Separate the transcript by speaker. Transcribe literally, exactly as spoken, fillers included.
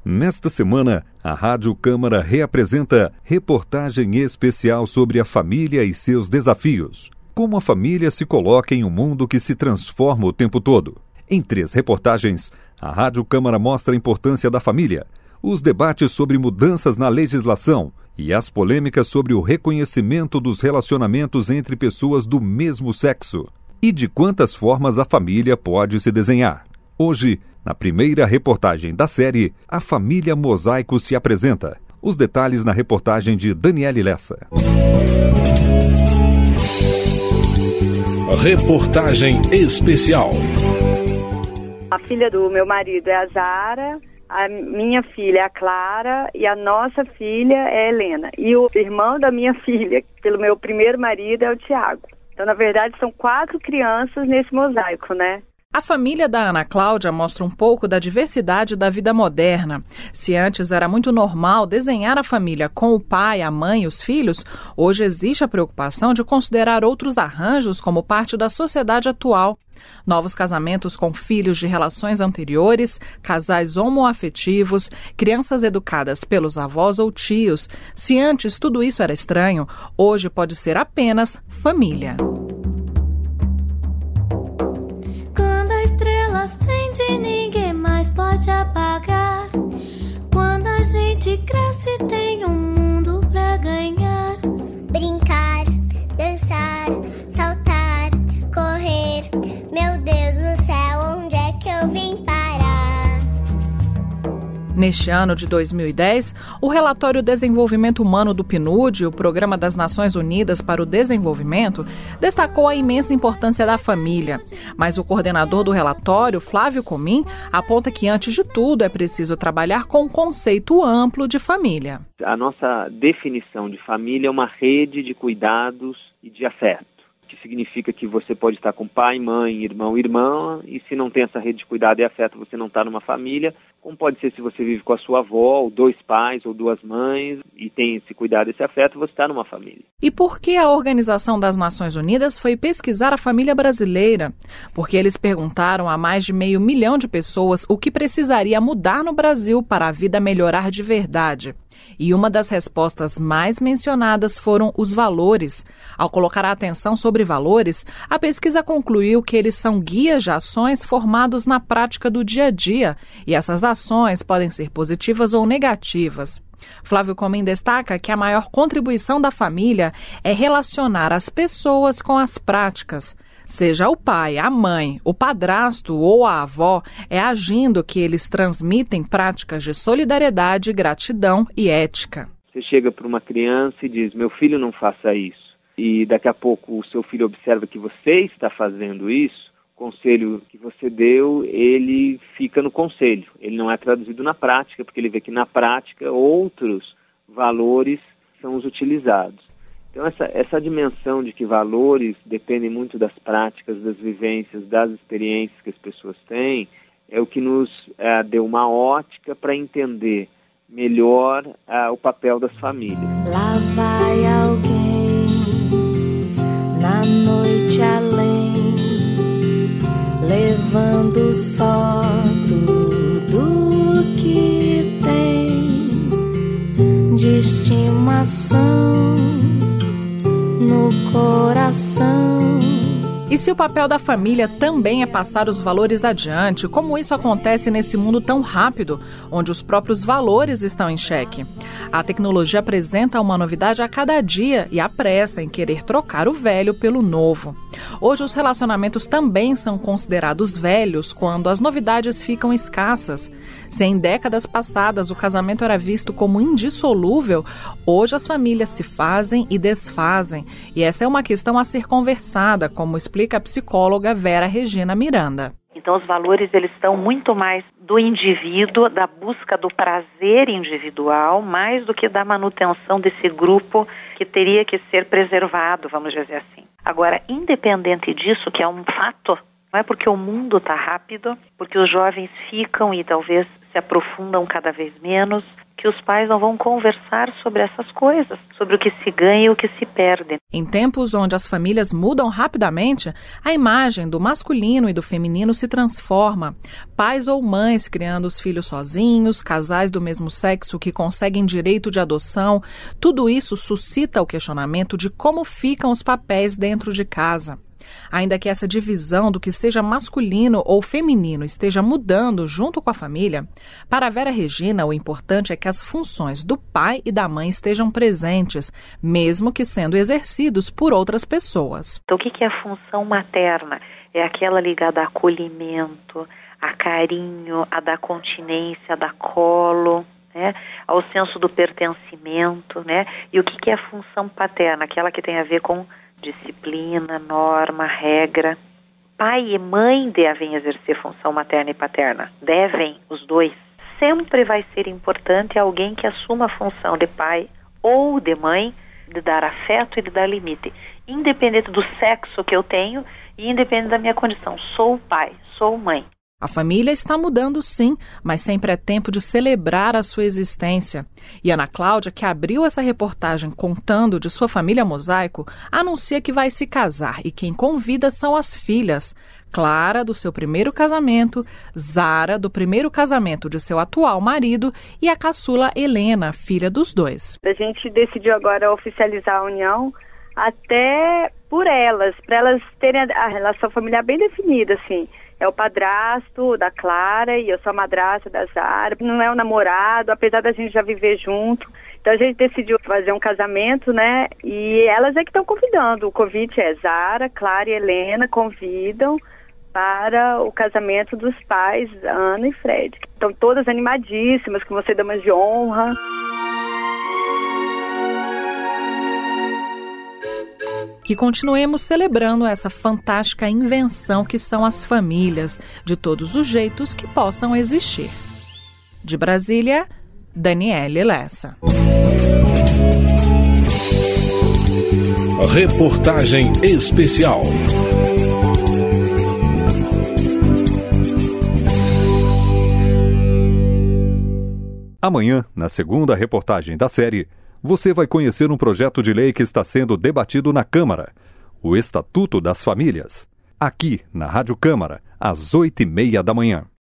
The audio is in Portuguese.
Speaker 1: Nesta semana, a Rádio Câmara reapresenta reportagem especial sobre a família e seus desafios. Como a família se coloca em um mundo que se transforma o tempo todo. Em três reportagens, a Rádio Câmara mostra a importância da família, os debates sobre mudanças na legislação e as polêmicas sobre o reconhecimento dos relacionamentos entre pessoas do mesmo sexo e de quantas formas a família pode se desenhar. Hoje, na primeira reportagem da série, a família Mosaico se apresenta. Os detalhes na reportagem de Daniele Lessa.
Speaker 2: Reportagem especial.
Speaker 3: A filha do meu marido é a Zara, a minha filha é a Clara e a nossa filha é a Helena. E o irmão da minha filha, pelo meu primeiro marido, é o Tiago. Então, na verdade, são quatro crianças nesse mosaico, né?
Speaker 4: A família da Ana Cláudia mostra um pouco da diversidade da vida moderna. Se antes era muito normal desenhar a família com o pai, a mãe e os filhos, hoje existe a preocupação de considerar outros arranjos como parte da sociedade atual. Novos casamentos com filhos de relações anteriores, casais homoafetivos, crianças educadas pelos avós ou tios. Se antes tudo isso era estranho, hoje pode ser apenas família.
Speaker 5: Acende, ninguém mais pode apagar. Quando a gente cresce, tem um mundo pra ganhar.
Speaker 6: Brincar, dançar, saltar, correr. Meu Deus do céu, onde é que eu vim parar?
Speaker 4: Neste ano de dois mil e dez, o relatório Desenvolvimento Humano do P N U D, o Programa das Nações Unidas para o Desenvolvimento, destacou a imensa importância da família. Mas o coordenador do relatório, Flávio Comim, aponta que, antes de tudo, é preciso trabalhar com um conceito amplo de família.
Speaker 7: A nossa definição de família é uma rede de cuidados e de afeto, que significa que você pode estar com pai, mãe, irmão, irmã, e se não tem essa rede de cuidado e afeto, você não está numa família. Como pode ser se você vive com a sua avó, ou dois pais, ou duas mães, e tem esse cuidado, esse afeto, você está numa família.
Speaker 4: E por que a Organização das Nações Unidas foi pesquisar a família brasileira? Porque eles perguntaram a mais de meio milhão de pessoas o que precisaria mudar no Brasil para a vida melhorar de verdade. E uma das respostas mais mencionadas foram os valores. Ao colocar a atenção sobre valores, a pesquisa concluiu que eles são guias de ações formados na prática do dia a dia, e essas ações podem ser positivas ou negativas. Flávio Comim destaca que a maior contribuição da família é relacionar as pessoas com as práticas. Seja o pai, a mãe, o padrasto ou a avó, é agindo que eles transmitem práticas de solidariedade, gratidão e ética.
Speaker 7: Você chega para uma criança e diz, meu filho, não faça isso. E daqui a pouco o seu filho observa que você está fazendo isso, o conselho que você deu, ele fica no conselho. Ele não é traduzido na prática, porque ele vê que na prática outros valores são os utilizados. Então, essa, essa dimensão de que valores dependem muito das práticas, das vivências, das experiências que as pessoas têm, é o que nos é, deu uma ótica para entender melhor é, o papel das famílias.
Speaker 5: Lá vai alguém na noite além, levando só tudo que tem de estimação no coração.
Speaker 4: E se o papel da família também é passar os valores adiante, como isso acontece nesse mundo tão rápido, onde os próprios valores estão em xeque? A tecnologia apresenta uma novidade a cada dia e a pressa em querer trocar o velho pelo novo. Hoje os relacionamentos também são considerados velhos quando as novidades ficam escassas. Se em décadas passadas o casamento era visto como indissolúvel, hoje as famílias se fazem e desfazem. E essa é uma questão a ser conversada, como explica a psicóloga Vera Regina Miranda.
Speaker 8: Então os valores eles estão muito mais do indivíduo, da busca do prazer individual, mais do que da manutenção desse grupo que teria que ser preservado, vamos dizer assim. Agora, independente disso, que é um fato, não é porque o mundo está rápido, porque os jovens ficam e talvez se aprofundam cada vez menos, que que os pais não vão conversar sobre essas coisas, sobre o que se ganha e o que se perde.
Speaker 4: Em tempos onde as famílias mudam rapidamente, a imagem do masculino e do feminino se transforma. Pais ou mães criando os filhos sozinhos, casais do mesmo sexo que conseguem direito de adoção, tudo isso suscita o questionamento de como ficam os papéis dentro de casa. Ainda que essa divisão do que seja masculino ou feminino esteja mudando junto com a família, para a Vera Regina o importante é que as funções do pai e da mãe estejam presentes, mesmo que sendo exercidos por outras pessoas.
Speaker 8: Então, o que é a função materna? É aquela ligada a acolhimento, a carinho, a da continência, a da colo, né? Ao senso do pertencimento, né? E o que é a função paterna? Aquela que tem a ver com disciplina, norma, regra. Pai e mãe devem exercer função materna e paterna. Devem, os dois. Sempre vai ser importante alguém que assuma a função de pai ou de mãe, de dar afeto e de dar limite. Independente do sexo que eu tenho e independente da minha condição. Sou pai, sou mãe.
Speaker 4: A família está mudando sim, mas sempre é tempo de celebrar a sua existência. E Ana Cláudia, que abriu essa reportagem contando de sua família mosaico, anuncia que vai se casar e quem convida são as filhas. Clara, do seu primeiro casamento, Zara, do primeiro casamento de seu atual marido e a caçula Helena, filha dos dois.
Speaker 3: A gente decidiu agora oficializar a união até por elas, para elas terem a relação familiar bem definida, assim. É o padrasto da Clara e eu sou a madrasta da Zara. Não é o namorado, apesar da gente já viver junto. Então a gente decidiu fazer um casamento, né? E elas é que estão convidando. O convite é Zara, Clara e Helena convidam para o casamento dos pais, Ana e Fred. Estão todas animadíssimas, que vão ser damas de honra.
Speaker 4: Que continuemos celebrando essa fantástica invenção que são as famílias, de todos os jeitos que possam existir. De Brasília, Daniele Lessa.
Speaker 2: Reportagem especial.
Speaker 1: Amanhã, na segunda reportagem da série, você vai conhecer um projeto de lei que está sendo debatido na Câmara, o Estatuto das Famílias, aqui na Rádio Câmara, às oito e meia da manhã.